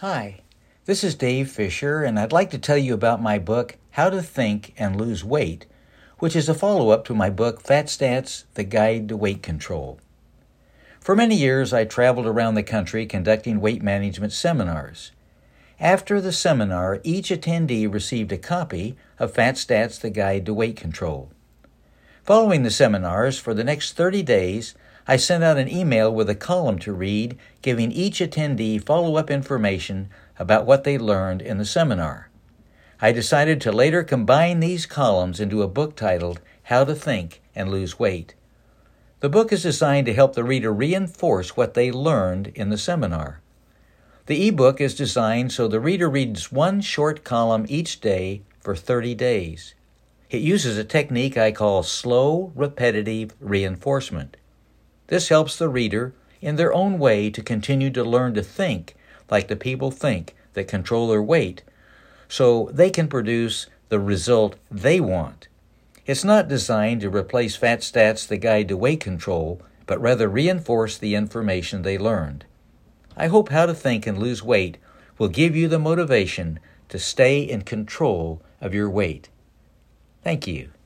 Hi, this is Dave Fisher, and I'd like to tell you about my book, How to Think and Lose Weight, which is a follow-up to my book, Fat Stats, The Guide to Weight Control. For many years, I traveled around the country conducting weight management seminars. After the seminar, each attendee received a copy of Fat Stats, The Guide to Weight Control. Following the seminars, for the next 30 days, I sent out an email with a column to read, giving each attendee follow-up information about what they learned in the seminar. I decided to later combine these columns into a book titled How to Think and Lose Weight. The book is designed to help the reader reinforce what they learned in the seminar. The ebook is designed so the reader reads one short column each day for 30 days. It uses a technique I call slow, repetitive reinforcement. This helps the reader, in their own way, to continue to learn to think like the people think that control their weight, so they can produce the result they want. It's not designed to replace Fat Stats, The Guide to Weight Control, but rather reinforce the information they learned. I hope How to Think and Lose Weight will give you the motivation to stay in control of your weight. Thank you.